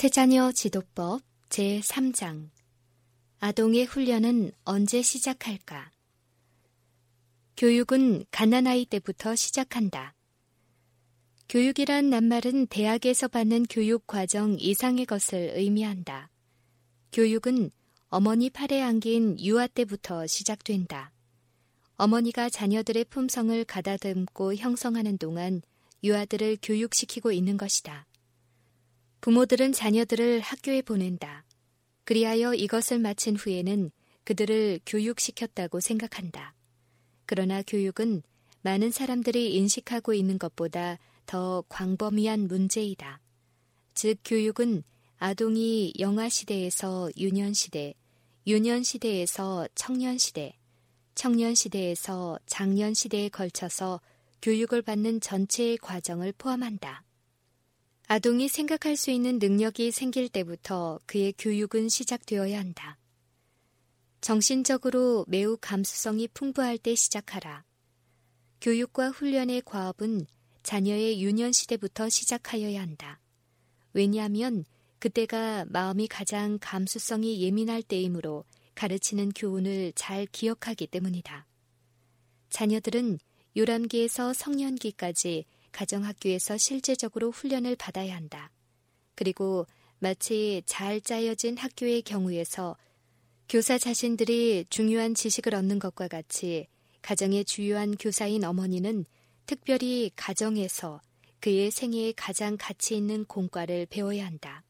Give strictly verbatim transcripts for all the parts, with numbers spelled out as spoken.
세자녀 지도법 제삼 장 아동의 훈련은 언제 시작할까? 교육은 갓난아이 때부터 시작한다. 교육이란 낱말은 대학에서 받는 교육 과정 이상의 것을 의미한다. 교육은 어머니 팔에 안긴 유아 때부터 시작된다. 어머니가 자녀들의 품성을 가다듬고 형성하는 동안 유아들을 교육시키고 있는 것이다. 부모들은 자녀들을 학교에 보낸다. 그리하여 이것을 마친 후에는 그들을 교육시켰다고 생각한다. 그러나 교육은 많은 사람들이 인식하고 있는 것보다 더 광범위한 문제이다. 즉 교육은 아동이 영아시대에서 유년시대, 유년시대에서 청년시대, 청년시대에서 장년시대에 걸쳐서 교육을 받는 전체의 과정을 포함한다. 아동이 생각할 수 있는 능력이 생길 때부터 그의 교육은 시작되어야 한다. 정신적으로 매우 감수성이 풍부할 때 시작하라. 교육과 훈련의 과업은 자녀의 유년시대부터 시작하여야 한다. 왜냐하면 그때가 마음이 가장 감수성이 예민할 때이므로 가르치는 교훈을 잘 기억하기 때문이다. 자녀들은 유람기에서 성년기까지 가정학교에서 실제적으로 훈련을 받아야 한다. 그리고 마치 잘 짜여진 학교의 경우에서 교사 자신들이 중요한 지식을 얻는 것과 같이 가정의 주요한 교사인 어머니는 특별히 가정에서 그의 생애에 가장 가치 있는 공과를 배워야 한다.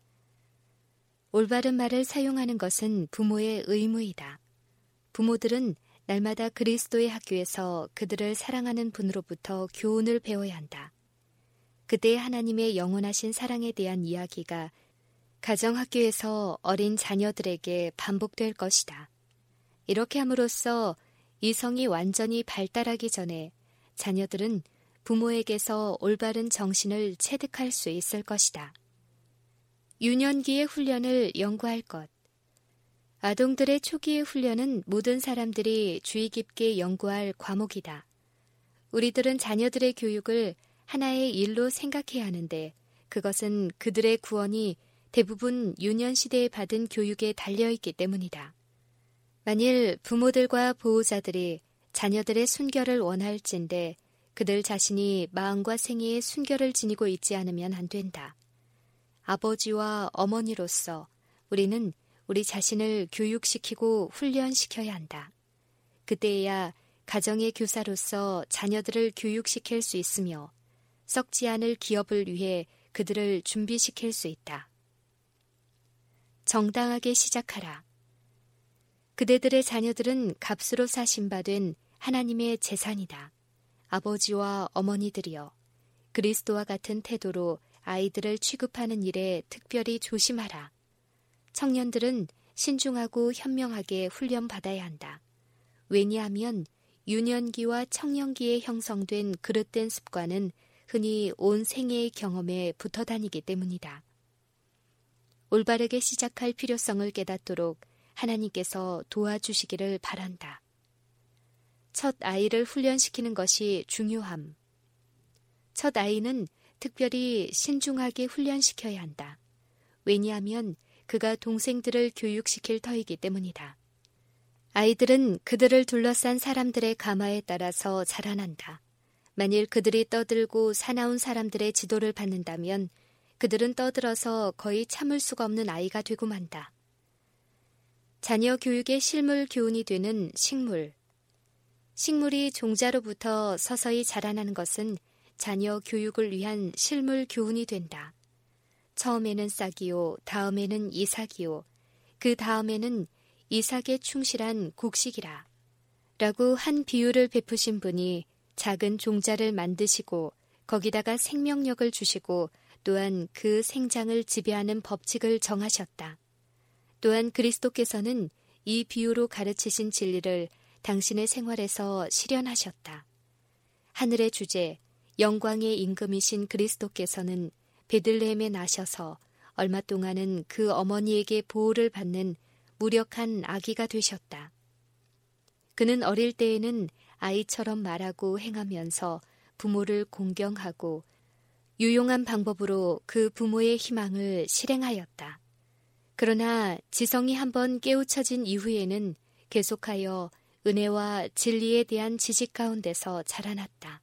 올바른 말을 사용하는 것은 부모의 의무이다. 부모들은 날마다 그리스도의 학교에서 그들을 사랑하는 분으로부터 교훈을 배워야 한다. 그때 하나님의 영원하신 사랑에 대한 이야기가 가정학교에서 어린 자녀들에게 반복될 것이다. 이렇게 함으로써 이성이 완전히 발달하기 전에 자녀들은 부모에게서 올바른 정신을 체득할 수 있을 것이다. 유년기의 훈련을 연구할 것. 아동들의 초기의 훈련은 모든 사람들이 주의 깊게 연구할 과목이다. 우리들은 자녀들의 교육을 하나의 일로 생각해야 하는데 그것은 그들의 구원이 대부분 유년시대에 받은 교육에 달려있기 때문이다. 만일 부모들과 보호자들이 자녀들의 순결을 원할진대 그들 자신이 마음과 생애에 순결을 지니고 있지 않으면 안 된다. 아버지와 어머니로서 우리는 우리 자신을 교육시키고 훈련시켜야 한다. 그때에야 가정의 교사로서 자녀들을 교육시킬 수 있으며 썩지 않을 기업을 위해 그들을 준비시킬 수 있다. 정당하게 시작하라. 그대들의 자녀들은 값으로 사신받은 하나님의 재산이다. 아버지와 어머니들이여, 그리스도와 같은 태도로 아이들을 취급하는 일에 특별히 조심하라. 청년들은 신중하고 현명하게 훈련받아야 한다. 왜냐하면 유년기와 청년기에 형성된 그릇된 습관은 흔히 온 생애의 경험에 붙어 다니기 때문이다. 올바르게 시작할 필요성을 깨닫도록 하나님께서 도와주시기를 바란다. 첫 아이를 훈련시키는 것이 중요함. 첫 아이는 특별히 신중하게 훈련시켜야 한다. 왜냐하면 그가 동생들을 교육시킬 터이기 때문이다. 아이들은 그들을 둘러싼 사람들의 가마에 따라서 자라난다. 만일 그들이 떠들고 사나운 사람들의 지도를 받는다면 그들은 떠들어서 거의 참을 수가 없는 아이가 되고 만다. 자녀 교육의 실물 교훈이 되는 식물. 식물이 종자로부터 서서히 자라나는 것은 자녀 교육을 위한 실물 교훈이 된다. 처음에는 싹이요, 다음에는 이삭이요, 그 다음에는 이삭에 충실한 곡식이라. 라고 한 비유를 베푸신 분이 작은 종자를 만드시고 거기다가 생명력을 주시고 또한 그 생장을 지배하는 법칙을 정하셨다. 또한 그리스도께서는 이 비유로 가르치신 진리를 당신의 생활에서 실현하셨다. 하늘의 주제, 영광의 임금이신 그리스도께서는 베들레헴에 나셔서 얼마 동안은 그 어머니에게 보호를 받는 무력한 아기가 되셨다. 그는 어릴 때에는 아이처럼 말하고 행하면서 부모를 공경하고 유용한 방법으로 그 부모의 희망을 실행하였다. 그러나 지성이 한번 깨우쳐진 이후에는 계속하여 은혜와 진리에 대한 지식 가운데서 자라났다.